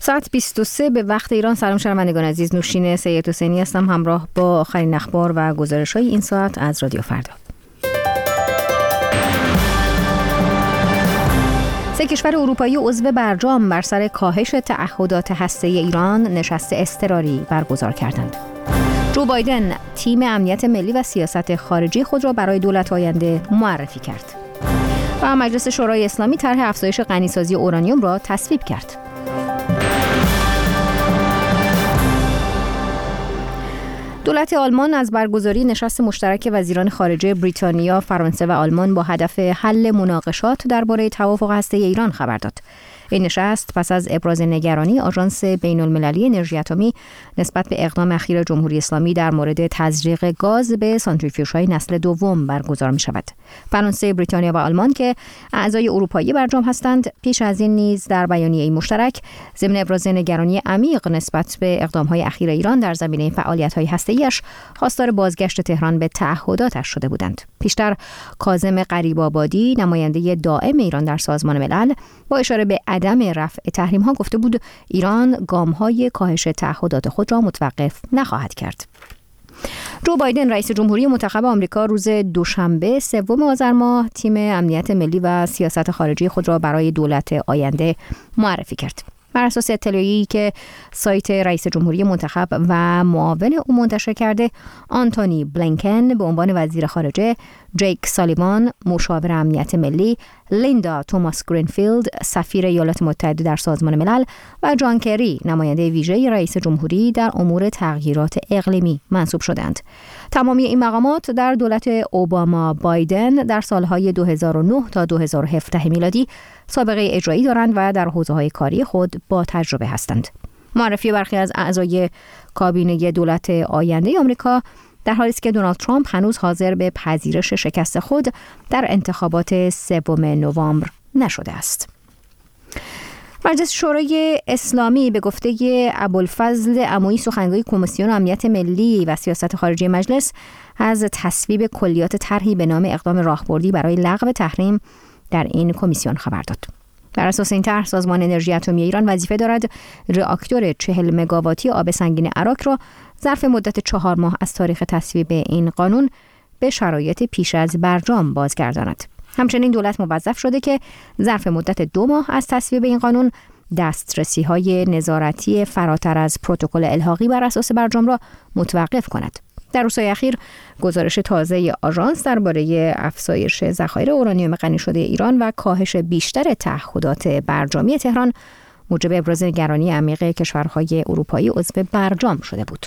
ساعت 23 به وقت ایران. سلام شنوندگان عزیز، نوشین سید حسینی هستم همراه با آخرین اخبار و گزارش‌های این ساعت از رادیو فردا. 3 کشور اروپایی عضو برجام بر سر کاهش تعهدات هسته‌ای ایران نشست اضطراری برگزار کردند. جو بایدن تیم امنیت ملی و سیاست خارجی خود را برای دولت آینده معرفی کرد. و مجلس شورای اسلامی طرح افزایش غنیسازی اورانیوم را تصویب کرد. دولت آلمان از برگزاری نشست مشترک وزیران خارجه بریتانیا، فرانسه و آلمان با هدف حل مناقشات درباره توافق هسته‌ای ایران خبر داد. این نشست پس از ابراز نگرانی آژانس بین‌المللی انرژی اتمی نسبت به اقدام اخیر جمهوری اسلامی در مورد تزریق گاز به سانتریفیوژهای نسل دوم برگزار می‌شود. فرانسه، بریتانیا و آلمان که اعضای اروپایی برجام هستند، پیش از این نیز در بیانیه‌ای مشترک ضمن ابراز نگرانی عمیق نسبت به اقدام‌های اخیر ایران در زمینه فعالیت‌های هسته‌ای‌اش خواستار بازگشت تهران به تعهداتش شده بودند. پیشتر کاظم غریب‌آبادی، نماینده دائم ایران در سازمان ملل، با اشاره به عدم رفع تحریم‌ها گفته بود ایران گام‌های کاهش تعهدات خود را متوقف نخواهد کرد. جو بایدن رئیس جمهوری منتخب آمریکا روز دوشنبه 3 آذر ماه تیم امنیت ملی و سیاست خارجی خود را برای دولت آینده معرفی کرد. بر اساس اطلاعیه‌ای که سایت رئیس جمهوری منتخب و معاون او منتشر کرده، آنتونی بلینکن به عنوان وزیر خارجه، جیک سالیوان مشاور امنیت ملی، لیندا توماس گرینفیلد سفیر ایالات متحده در سازمان ملل و جان کری نماینده ویژه رئیس جمهوری در امور تغییرات اقلیمی منصوب شدند. تمامی این مقامات در دولت اوباما بایدن در سالهای 2009 تا 2017 میلادی سابقه اجرایی دارند و در حوزه‌های کاری خود با تجربه هستند. معرفی برخی از اعضای کابینه دولت آینده آمریکا در حالی است که دونالد ترامپ هنوز حاضر به پذیرش شکست خود در انتخابات 3 نوامبر نشده است. مجلس شورای اسلامی به گفته ابوالفضل عمویی سخنگوی کمیسیون امنیت ملی و سیاست خارجی مجلس از تصویب کلیات طرحی به نام اقدام راهبردی برای لغو تحریم در این کمیسیون خبر داد. بر اساس این طرح سازمان انرژی اتمی ایران وظیفه دارد راکتور 40 مگاواتی آب سنگین عراق را ظرف مدت 4 ماه از تاریخ تصویب این قانون به شرایط پیش از برجام بازگرداند. همچنین دولت موظف شده که ظرف مدت 2 ماه از تصویب این قانون دسترسی‌های نظارتی فراتر از پروتکل الحاقی بر اساس برجام را متوقف کند. در روزهای اخیر گزارش تازه آژانس درباره افزایش ذخایر اورانیوم غنی شده ایران و کاهش بیشتر تعهدات برجامی تهران موجب ابراز نگرانی عمیق کشورهای اروپایی عضو برجام شده بود.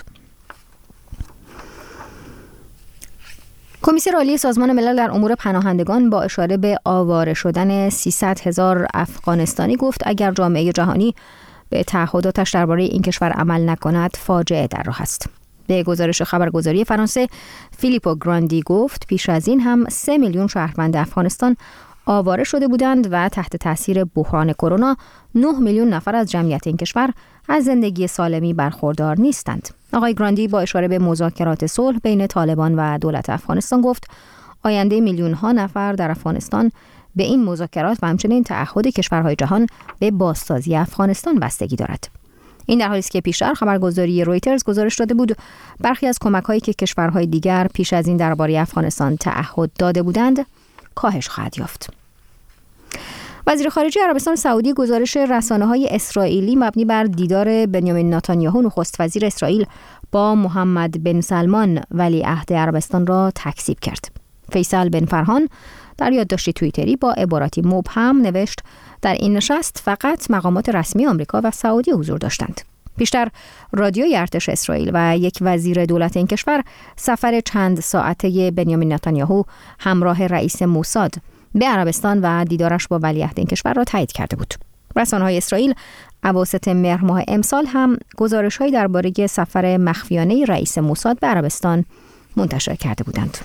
کمیسر عالی سازمان ملل در امور پناهندگان با اشاره به آواره شدن 300,000 افغانستانی گفت اگر جامعه جهانی به تعهداتش درباره این کشور عمل نکند فاجعه در راه است. به گزارش خبرگزاری فرانسه، فیلیپو گراندی گفت پیش از این هم 3 میلیون شهروند افغانستان آواره شده بودند و تحت تاثیر بحران کرونا 9 میلیون نفر از جمعیت این کشور از زندگی سالمی برخوردار نیستند. آقای گراندی با اشاره به مذاکرات صلح بین طالبان و دولت افغانستان گفت آینده میلیون ها نفر در افغانستان به این مذاکرات و همچنین تعهد کشورهای جهان به بازسازی افغانستان بستگی دارد. این در حالی است که پیشتر خبرگزاری رویترز گزارش داده بود برخی از کمک‌هایی که کشورهای دیگر پیش از این درباره افغانستان تعهد داده بودند کاهش خواهد یافت. وزیر خارجه عربستان سعودی گزارش رسانه‌های اسرائیلی مبنی بر دیدار بنیامین نتانیاهو نخست وزیر اسرائیل با محمد بن سلمان ولیعهد عربستان را تکذیب کرد. فیصل بن فرحان در یادداشتی توییتری با عباراتی مبهم نوشت در این نشست فقط مقامات رسمی آمریکا و سعودی حضور داشتند. پیشتر رادیوی ارتش اسرائیل و یک وزیر دولت این کشور سفر چند ساعته بنیامین نتانیاهو همراه رئیس موساد به عربستان و دیدارش با ولیعهد این کشور را تایید کرده بود. رسانه‌های اسرائیل اواسط مهر ماه امسال هم گزارش‌هایی درباره سفر مخفیانه رئیس موساد به عربستان منتشر کرده بودند.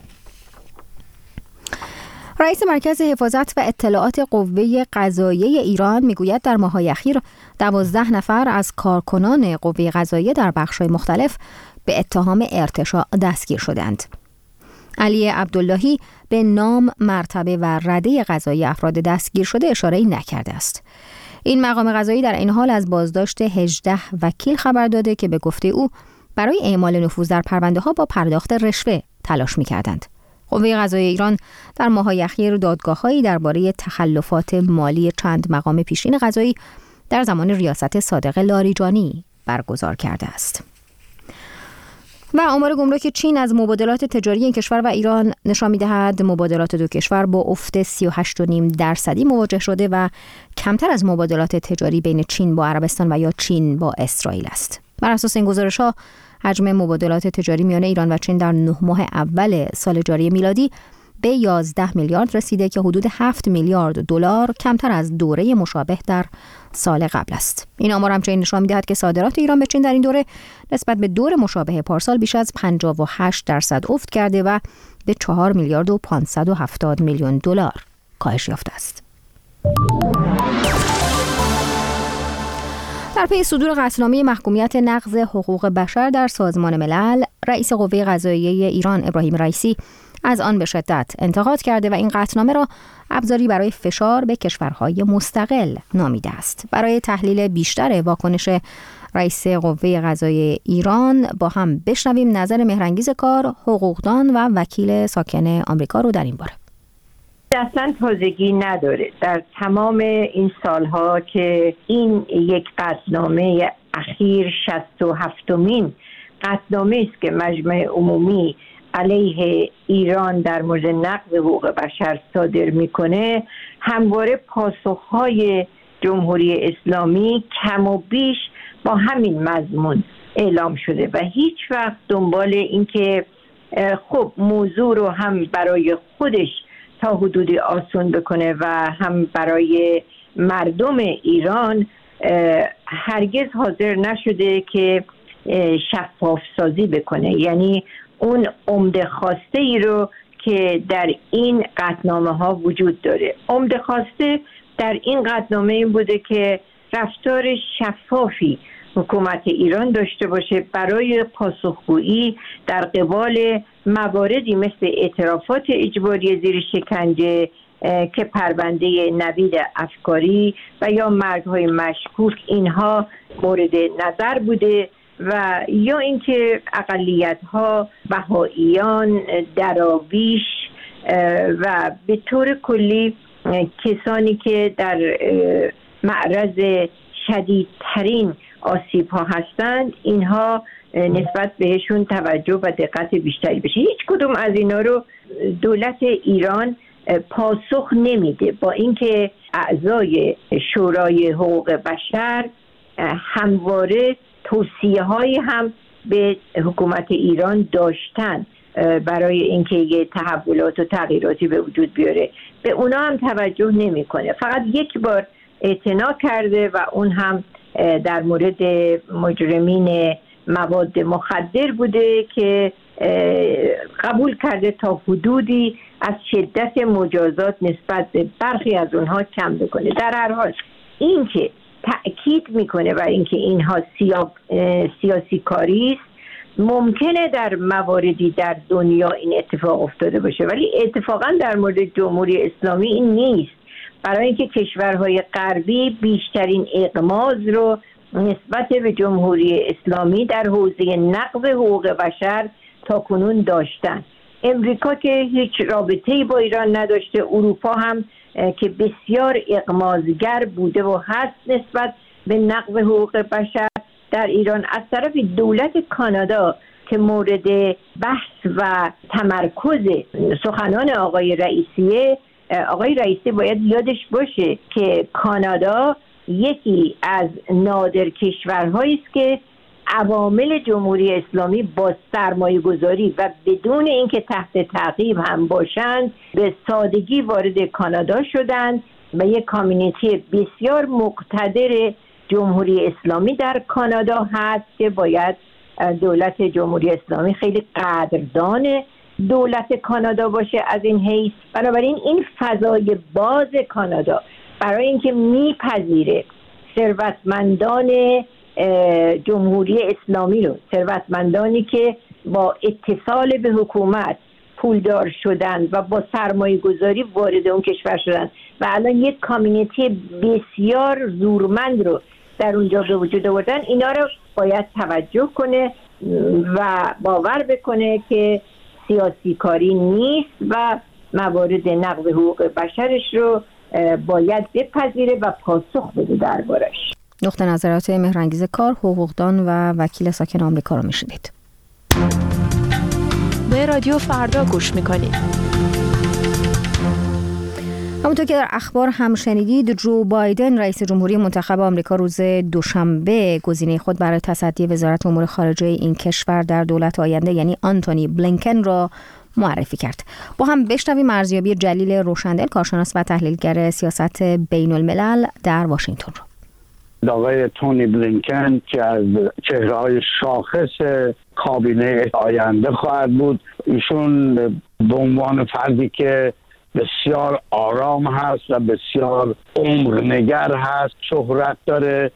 رئیس مرکز حفاظت و اطلاعات قوه قضاییه ایران میگوید در ماه‌های اخیر 12 نفر از کارکنان قوه قضاییه در بخش‌های مختلف به اتهام ارتشاء دستگیر شدند. علی عبداللهی به نام، مرتبه و رده قضایی افراد دستگیر شده اشاره‌ای نکرده است. این مقام قضایی در این حال از بازداشت 18 وکیل خبر داده که به گفته او برای اعمال نفوذ در پرونده‌ها با پرداخت رشوه تلاش می‌کردند. قوه قضاییه ایران در ماه‌های اخیر دادگاه‌هایی درباره تخلفات مالی چند مقام پیشین قضایی در زمان ریاست صادق لاریجانی برگزار کرده است. و آمار گمرک چین از مبادلات تجاری این کشور و ایران نشان می‌دهد مبادلات دو کشور با افت 38.5% مواجه شده و کمتر از مبادلات تجاری بین چین با عربستان و یا چین با اسرائیل است. بر اساس این گزارش‌ها حجم مبادلات تجاری میان ایران و چین در 9 ماه اول سال جاری میلادی به 11 میلیارد رسیده که حدود 7 میلیارد دلار کمتر از دوره مشابه در سال قبل است. این آمار همچنین نشان می‌دهد که صادرات ایران به چین در این دوره نسبت به دور مشابه پارسال بیش از 58% افت کرده و به 4 میلیارد و 570 میلیون دلار کاهش یافته است. در پی صدور قطعنامه محکومیت نقض حقوق بشر در سازمان ملل، رئیس قوه قضاییه ایران ابراهیم رئیسی از آن به شدت انتقاد کرده و این قطعنامه را ابزاری برای فشار به کشورهای مستقل نامیده است. برای تحلیل بیشتر واکنش رئیس قوه قضاییه ایران با هم بشنویم نظر مهرانگیز کار، حقوقدان و وکیل ساکن آمریکا رو در این باره. اصلا تازگی نداره. در تمام این سالها که این یک قطعنامه اخیر 67مین قطعنامه است که مجمع عمومی علیه ایران در مورد نقض حقوق بشر صادر میکنه، همواره پاسخهای جمهوری اسلامی کم و بیش با همین مضمون اعلام شده و هیچ وقت دنبال این که خب موضوع رو هم برای خودش تا حدودی آسون بکنه و هم برای مردم ایران هرگز حاضر نشده که شفاف سازی بکنه. یعنی اون عمده خواسته ای رو که در این قطعنامه ها وجود داره، عمده خواسته در این قطعنامه این بوده که رفتار شفافی حکومت ایران داشته باشه برای پاسخگویی در قبال مواردی مثل اعترافات اجباری زیر شکنجه که پرونده نوید افکاری و یا مرگ‌های مشکوک اینها مورد نظر بوده و یا اینکه اقلیت‌ها، بهائیان، دراویش و به طور کلی کسانی که در معرض شدیدترین آسیب‌ها هستند اینها نسبت بهشون توجه و دقت بیشتری بشه. هیچ کدوم از اینا رو دولت ایران پاسخ نمیده، با اینکه اعضای شورای حقوق بشر همواره توصیه‌هایی هم به حکومت ایران داشتن برای اینکه یه تحولات و تغییراتی به وجود بیاره، به اونا هم توجه نمیکنه. فقط یک بار اعتنا کرده و اون هم در مورد مجرمین مواد مخدر بوده که قبول کرده تا حدودی از شدت مجازات نسبت به برخی از اونها کم بکنه. در هر حال این که تأکید میکنه و اینکه اینها سیاسی کاری است، ممکنه در مواردی در دنیا این اتفاق افتاده باشه، ولی اتفاقا در مورد جمهوری اسلامی این نیست، برای اینکه کشورهای غربی بیشترین اغماض رو نسبت به جمهوری اسلامی در حوزه نقض حقوق بشر تا کنون داشتن. امریکا که هیچ رابطه‌ای با ایران نداشته، اروپا هم که بسیار اغماضگر بوده و هست نسبت به نقض حقوق بشر در ایران، از طرف دولت کانادا که مورد بحث و تمرکز سخنان آقای رئیسیه. آقای رئیسی باید یادش باشه که کانادا یکی از نادر کشورهایی است که عوامل جمهوری اسلامی با سرمایه گذاری و بدون اینکه تحت تعقیب هم باشند به سادگی وارد کانادا شدند و یک کامیونیتی بسیار مقتدر جمهوری اسلامی در کانادا هست که باید دولت جمهوری اسلامی خیلی قدردان دولت کانادا باشه از این حیث. بنابراین این فضای باز کانادا برای اینکه میپذیره ثروتمندان جمهوری اسلامی رو، ثروتمندانی که با اتصال به حکومت پولدار شدن و با سرمایه گذاری وارد اون کشور شدن و الان یک کامیونیتی بسیار زورمند رو در اونجا به وجود آوردن، اینا رو باید توجه کنه و باور بکنه که سیاسی کاری نیست و موارد نقض حقوق بشرش رو باید بپذیره و پاسخ بده دربارش. نقطه نظرات مهرانگیز کار، حقوقدان و وکیل ساکن آمریکا رو میشنید. به رادیو فردا گوش میکنید. همونطور که در اخبار هم شنیدید، جو بایدن رئیس جمهوری منتخب آمریکا روز دوشنبه گزینه خود برای تصدی وزارت امور خارجه این کشور در دولت آینده یعنی آنتونی بلینکن را معرفی کرد. با هم بشنویم ارزیابی جلیل روشندل، کارشناس و تحلیلگر سیاست بین الملل در واشنگتن رو. آقای تونی بلینکن که از چهره‌های شاخص کابینه آینده خواهد بود، ایشون به عنوان فردی که بسیار آرام هست و بسیار عمق‌نگر هست شهرت داره.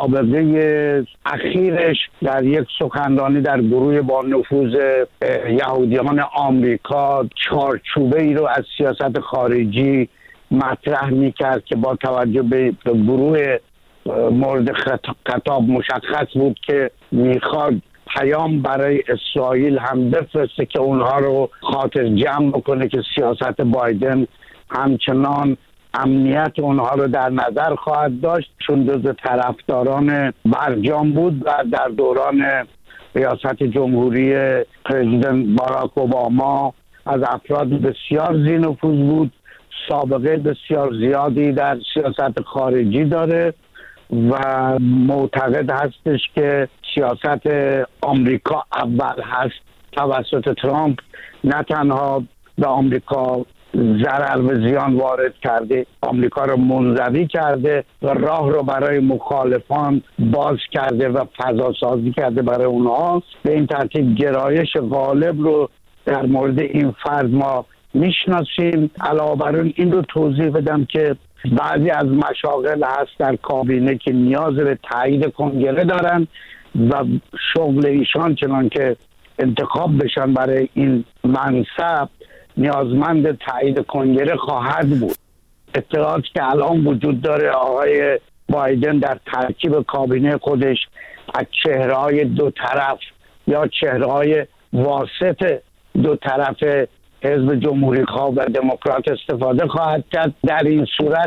سابقه اخیرش در یک سخنرانی در گروه با نفوذ یهودیان آمریکا چارچوبه ای رو از سیاست خارجی مطرح میکرد که با توجه به گروه مورد خطاب مشخص بود که میخواد پیام برای اسرائیل هم بفرسته که اونها رو خاطر جمع بکنه که سیاست بایدن همچنان امنیت اونها رو در نظر خواهد داشت، چون جزو طرفداران برجام بود و در دوران ریاست جمهوری پرزیدنت باراک اوباما از افراد بسیار ذی‌نفوذ بود، سابقه بسیار زیادی در سیاست خارجی داره و معتقد هستش که سیاست آمریکا اول هست. توسط ترامپ نه تنها به آمریکا ضرر و زیان وارد کرده، آمریکا رو منزوی کرده و راه رو برای مخالفان باز کرده و فضا سازی کرده برای اونها. به این ترتیب گرایش غالب رو در مورد این فرد ما میشناسیم. علاوه بر این رو توضیح بدم که بعضی از مشاغل هست در کابینه که نیاز به تایید کنگره دارن و شغل ایشان چنان که انتخاب بشن برای این منصب نیازمند تایید کنگره خواهد بود. اطلاعاتی که الان وجود داره آقای بایدن در ترکیب کابینه خودش از چهره‌های دو طرف یا چهره‌های واسط دو طرف حزب جمهوری خواه و دموکرات استفاده خواهد کرد. در این صورت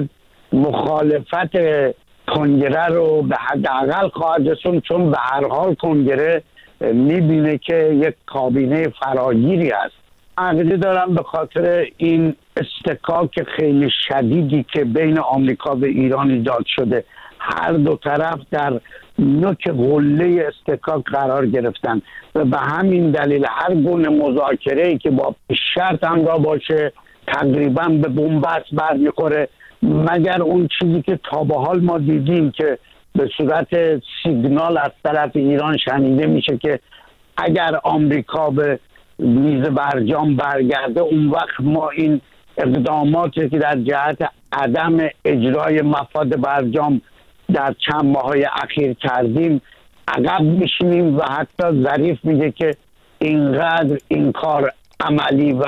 مخالفت کنگره رو به حداقل خواهد رسوند، چون به هر حال کنگره میبینه که یک کابینه فراگیری است. عقیده دارم به خاطر این استکاک خیلی شدیدی که بین آمریکا و ایران ایجاد شده، هر دو طرف در نوک قله استکاک قرار گرفتن و به همین دلیل هر گونه مذاکره‌ای که با شرط همراه باشه تقریبا به بن‌بست برمیخوره، مگر اون چیزی که تا به حال ما دیدیم که به صورت سیگنال از طرف ایران شنیده میشه که اگر آمریکا به میز برجام برگرده، اون وقت ما این اقداماتی که در جهت عدم اجرای مفاد برجام در چند ماه‌های اخیر کردیم عقب میشینیم و حتی ظریف میگه که اینقدر این کار عملی و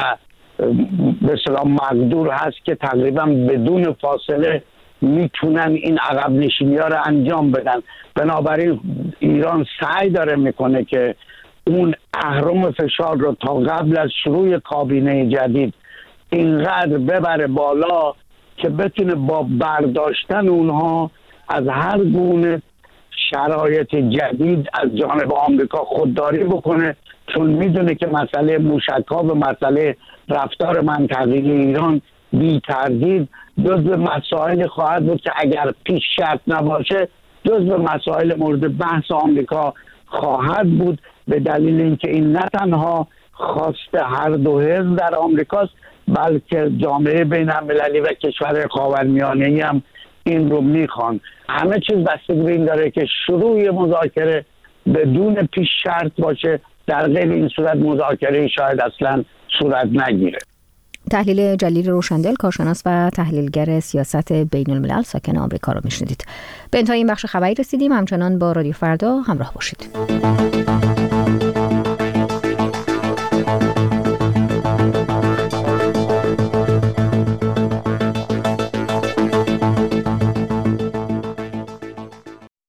به اصطلاح مقدور هست که تقریبا بدون فاصله میتونن این عقب نشینی ها رو انجام بدن. بنابراین ایران سعی داره میکنه که اون اهرم فشار رو تا قبل از شروع کابینه جدید اینقدر ببره بالا که بتونه با برداشتن اونها از هر گونه شرایط جدید از جانب آمریکا خودداری بکنه، چون میدونه که مسئله موشک‌ها و مسئله رفتار منطقه‌ای ایران بی تردید جزو مسائل خواهد بود که اگر پیش شرط نباشه جزو مسائل مورد بحث آمریکا خواهد بود، به دلیل اینکه این نه تنها خواست هر دو حزب در آمریکاست بلکه جامعه بین‌المللی و کشور خاورمیانه‌ای هم این رو میخوان. همه چیز بستگی به این داره که شروع مذاکره بدون پیش شرط باشه، در غیر این صورت مذاکره شاید اصلا صورت نگیره. تحلیل جلیل روشندل، کارشناس و تحلیلگر سیاست بین الملل ساکن آمریکا رو میشنیدید. به انتهای این بخش خبری رسیدیم. همچنان با رادیو فردا همراه باشید.